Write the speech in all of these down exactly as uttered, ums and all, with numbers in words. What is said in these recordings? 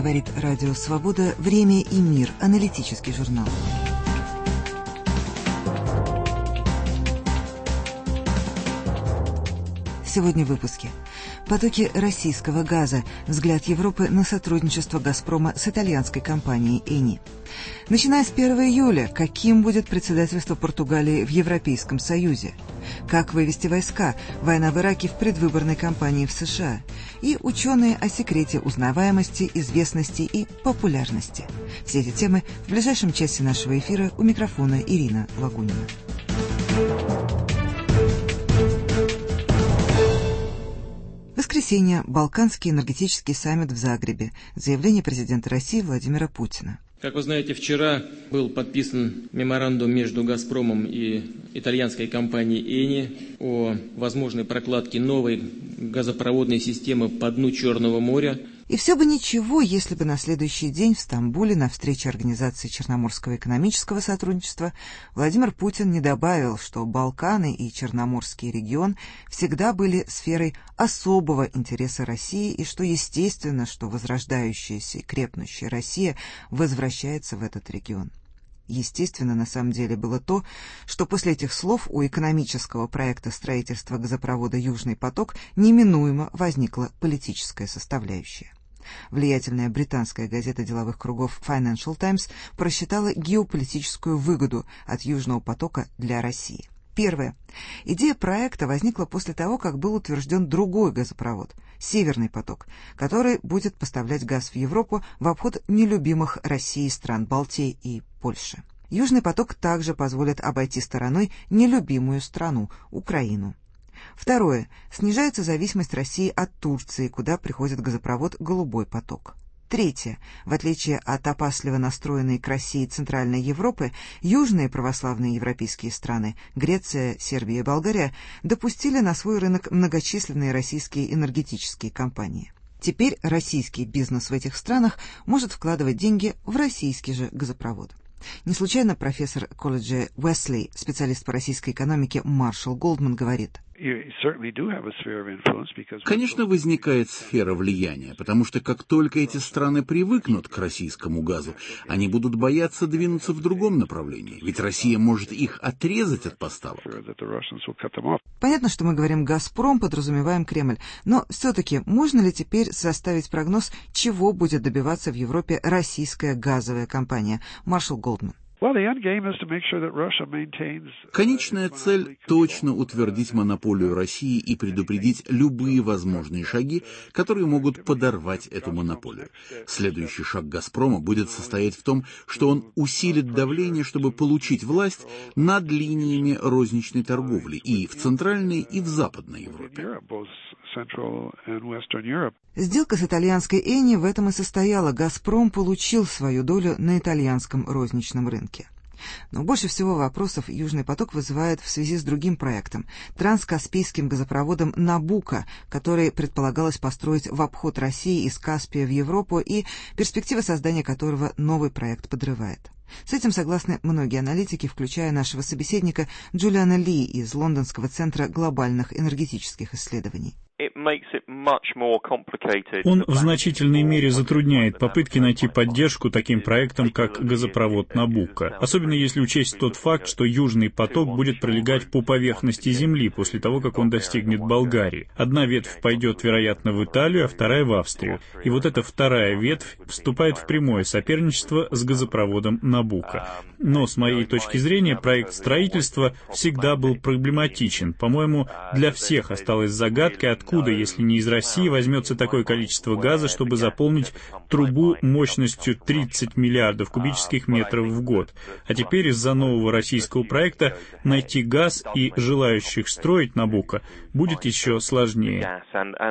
Говорит Радио Свобода. Время и мир. Аналитический журнал. Сегодня в выпуске. Потоки российского газа. Взгляд Европы на сотрудничество «Газпрома» с итальянской компанией «Эни». Начиная с первого июля, каким будет председательство Португалии в Европейском Союзе? Как вывести войска? Война в Ираке в предвыборной кампании в США. И ученые о секрете узнаваемости, известности и популярности. Все эти темы в ближайшем часе нашего эфира. У микрофона Ирина Лагунина. Воскресенье. Балканский энергетический саммит в Загребе. Заявление президента России Владимира Путина. Как вы знаете, вчера был подписан меморандум между «Газпромом» и итальянской компанией «Эни» о возможной прокладке новой газопроводной системы по дну Черного моря. И все бы ничего, если бы на следующий день в Стамбуле на встрече Организации Черноморского экономического сотрудничества Владимир Путин не добавил, что Балканы и Черноморский регион всегда были сферой особого интереса России и что естественно, что возрождающаяся и крепнущая Россия возвращается в этот регион. Естественно, на самом деле было то, что после этих слов у экономического проекта строительства газопровода «Южный поток» неминуемо возникла политическая составляющая. Влиятельная британская газета деловых кругов Financial Times просчитала геополитическую выгоду от «Южного потока» для России. Первое. Идея проекта возникла после того, как был утвержден другой газопровод – «Северный поток», который будет поставлять газ в Европу в обход нелюбимых Россией стран Балтии и Польши. «Южный поток» также позволит обойти стороной нелюбимую страну – Украину. Второе. Снижается зависимость России от Турции, куда приходит газопровод «Голубой поток». Третье. В отличие от опасливо настроенной к России Центральной Европы, южные православные европейские страны – Греция, Сербия и Болгария – допустили на свой рынок многочисленные российские энергетические компании. Теперь российский бизнес в этих странах может вкладывать деньги в российский же газопровод. Не случайно профессор колледжа Уэсли, специалист по российской экономике Маршал Голдман говорит: Конечно, возникает сфера влияния, потому что как только эти страны привыкнут к российскому газу, они будут бояться двинуться в другом направлении, ведь Россия может их отрезать от поставок. Понятно, что мы говорим «Газпром», подразумеваем Кремль, но все-таки можно ли теперь составить прогноз, чего будет добиваться в Европе российская газовая компания? Маршал Голдман. Конечная цель – точно утвердить монополию России и предупредить любые возможные шаги, которые могут подорвать эту монополию. Следующий шаг «Газпрома» будет состоять в том, что он усилит давление, чтобы получить власть над линиями розничной торговли и в Центральной, и в Западной Европе. Сделка с итальянской «Эни» в этом и состояла. «Газпром» получил свою долю на итальянском розничном рынке. Но больше всего вопросов «Южный поток» вызывает в связи с другим проектом – транскаспийским газопроводом «Набуко», который предполагалось построить в обход России из Каспия в Европу и перспектива создания которого новый проект подрывает. С этим согласны многие аналитики, включая нашего собеседника Джулиана Ли из Лондонского центра глобальных энергетических исследований. Он в значительной мере затрудняет попытки найти поддержку таким проектам, как газопровод «Набуко», особенно если учесть тот факт, что «Южный поток» будет пролегать по поверхности Земли после того, как он достигнет Болгарии. Одна ветвь пойдет, вероятно, в Италию, а вторая — в Австрию. И вот эта вторая ветвь вступает в прямое соперничество с газопроводом «Набуко». Но, с моей точки зрения, проект строительства всегда был проблематичен. По-моему, для всех осталось загадкой, откуда, если не из России, возьмется такое количество газа, чтобы заполнить трубу мощностью тридцать миллиардов кубических метров в год. А теперь из-за нового российского проекта найти газ и желающих строить «Набуко» будет еще сложнее.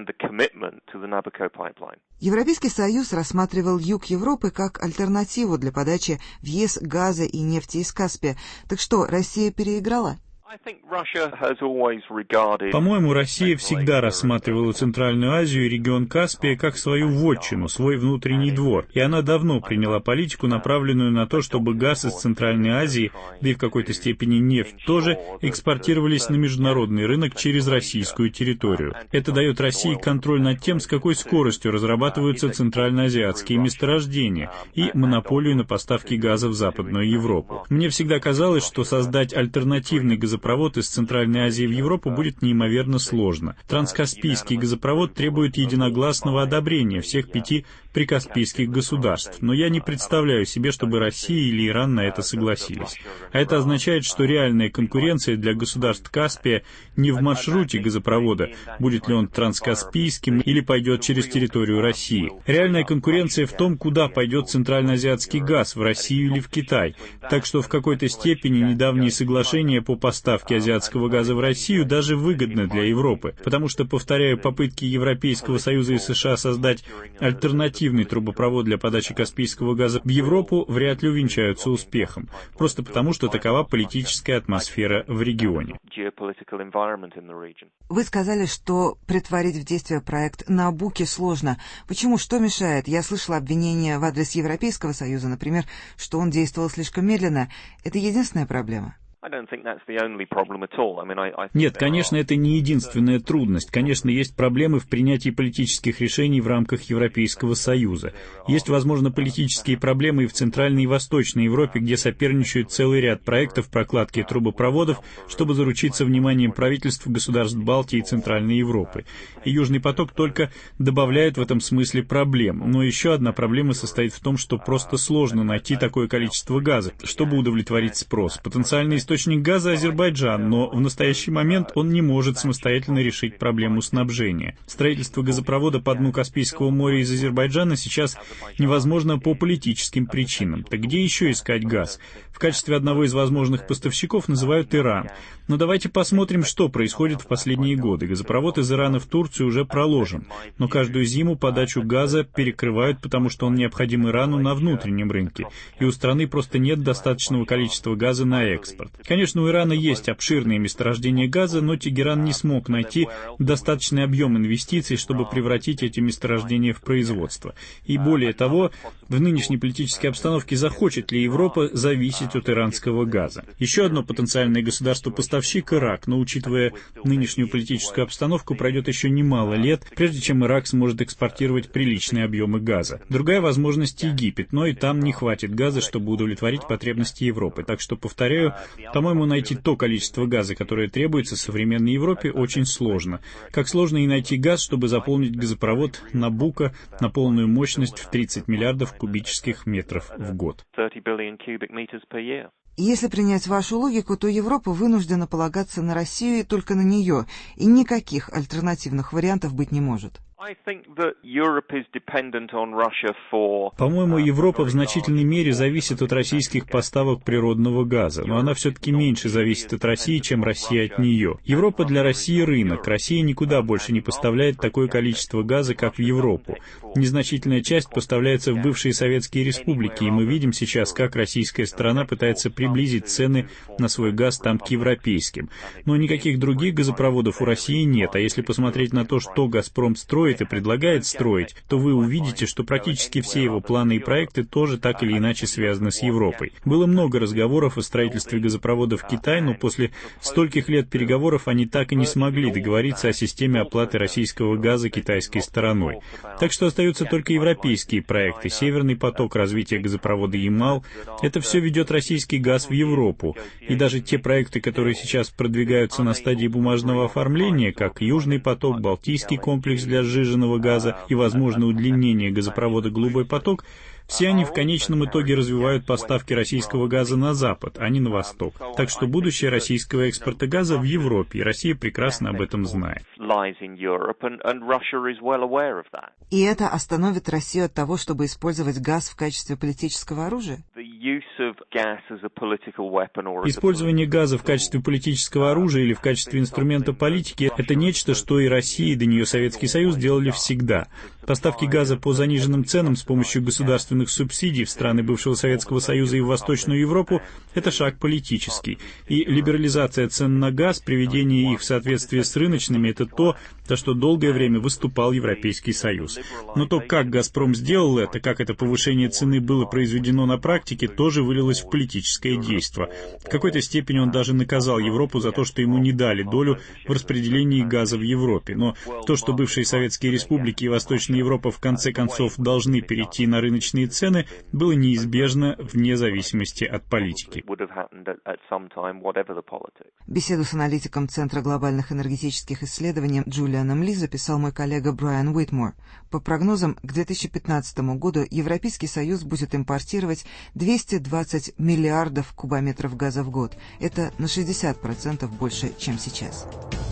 Европейский Союз рассматривал юг Европы как альтернативу для подачи в ЕС газа и нефти из Каспия. Так что, Россия переиграла? По-моему, Россия всегда рассматривала Центральную Азию и регион Каспия как свою вотчину, свой внутренний двор, и она давно приняла политику, направленную на то, чтобы газ из Центральной Азии, да и в какой-то степени нефть тоже, экспортировались на международный рынок через российскую территорию. Это дает России контроль над тем, с какой скоростью разрабатываются центральноазиатские месторождения, и монополию на поставки газа в Западную Европу. Мне всегда казалось, что создать альтернативный газопровод из Центральной Азии в Европу будет неимоверно сложно. Транскаспийский газопровод требует единогласного одобрения всех пяти прикаспийских государств, но я не представляю себе, чтобы Россия или Иран на это согласились. А это означает, что реальная конкуренция для государств Каспия не в маршруте газопровода, будет ли он транскаспийским или пойдет через территорию России. Реальная конкуренция в том, куда пойдет центральноазиатский газ, в Россию или в Китай. Так что в какой-то степени недавние соглашения по поставке азиатского газа в Россию даже выгодны для Европы, потому что, повторяю, попытки Европейского Союза и США создать альтернативный трубопровод для подачи каспийского газа в Европу вряд ли увенчаются успехом, просто потому что такова политическая атмосфера в регионе. Вы сказали, что претворить в действие проект Набуки сложно. Почему? Что мешает? Я слышала обвинения в адрес Европейского Союза, например, что он действовал слишком медленно. Это единственная проблема? Нет, конечно, это не единственная трудность. Конечно, есть проблемы в принятии политических решений в рамках Европейского Союза. Есть, возможно, политические проблемы и в Центральной и Восточной Европе, где соперничают целый ряд проектов прокладки трубопроводов, чтобы заручиться вниманием правительств государств Балтии и Центральной Европы. И Южный поток только добавляет в этом смысле проблем. Но еще одна проблема состоит в том, что просто сложно найти такое количество газа, чтобы удовлетворить спрос. Потенциальный источник газа — Азербайджан, но в настоящий момент он не может самостоятельно решить проблему снабжения. Строительство газопровода по дну Каспийского моря из Азербайджана сейчас невозможно по политическим причинам. Так где еще искать газ? В качестве одного из возможных поставщиков называют Иран. Но давайте посмотрим, что происходит в последние годы. Газопровод из Ирана в Турцию уже проложен, но каждую зиму подачу газа перекрывают, потому что он необходим Ирану на внутреннем рынке, и у страны просто нет достаточного количества газа на экспорт. Конечно, у Ирана есть обширные месторождения газа, но Тегеран не смог найти достаточный объем инвестиций, чтобы превратить эти месторождения в производство. И более того, в нынешней политической обстановке захочет ли Европа зависеть от иранского газа. Еще одно потенциальное государство-поставщик — Ирак, но, учитывая нынешнюю политическую обстановку, пройдет еще немало лет, прежде чем Ирак сможет экспортировать приличные объемы газа. Другая возможность — Египет, но и там не хватит газа, чтобы удовлетворить потребности Европы. Так что, повторяю, по-моему, найти то количество газа, которое требуется современной Европе, очень сложно. Как сложно и найти газ, чтобы заполнить газопровод Набуко на полную мощность в тридцать миллиардов кубических метров в год. Если принять вашу логику, то Европа вынуждена полагаться на Россию и только на нее, и никаких альтернативных вариантов быть не может. По-моему, Европа в значительной мере зависит от российских поставок природного газа, но она все-таки меньше зависит от России, чем Россия от нее. Европа для России — рынок. Россия никуда больше не поставляет такое количество газа, как в Европу. Незначительная часть поставляется в бывшие советские республики, и мы видим сейчас, как российская сторона пытается приблизить цены на свой газ там к европейским. Но никаких других газопроводов у России нет, а если посмотреть на то, что «Газпром» строит и предлагает строить, то вы увидите, что практически все его планы и проекты тоже так или иначе связаны с Европой. Было много разговоров о строительстве газопровода в Китай, но после стольких лет переговоров они так и не смогли договориться о системе оплаты российского газа китайской стороной. Так что остаются только европейские проекты. Северный поток, развитие газопровода Ямал — это все ведет российский газ в Европу. И даже те проекты, которые сейчас продвигаются на стадии бумажного оформления, как Южный поток, Балтийский комплекс для сжиженного газа и, возможно, удлинение газопровода «Голубой поток», все они в конечном итоге развивают поставки российского газа на запад, а не на восток. Так что будущее российского экспорта газа в Европе, и Россия прекрасно об этом знает. И это остановит Россию от того, чтобы использовать газ в качестве политического оружия? Использование газа в качестве политического оружия или в качестве инструмента политики — это нечто, что и Россия, и до нее Советский Союз делали всегда. Поставки газа по заниженным ценам с помощью государственных субсидий в страны бывшего Советского Союза и в Восточную Европу – это шаг политический. И либерализация цен на газ, приведение их в соответствие с рыночными – это то, за что долгое время выступал Европейский Союз. Но то, как «Газпром» сделал это, как это повышение цены было произведено на практике, тоже вылилось в политическое действо. В какой-то степени он даже наказал Европу за то, что ему не дали долю в распределении газа в Европе. Но то, что бывшие советские республики и Восточная Европа в конце концов должны перейти на рыночные цены, было неизбежно вне зависимости от политики. Беседу с аналитиком Центра глобальных энергетических исследований Джулианом Ли записал мой коллега Брайан Уитмор. По прогнозам, к две тысячи пятнадцатому году Европейский Союз будет импортировать двести двадцать миллиардов кубометров газа в год. Это на шестьдесят процентов больше, чем сейчас.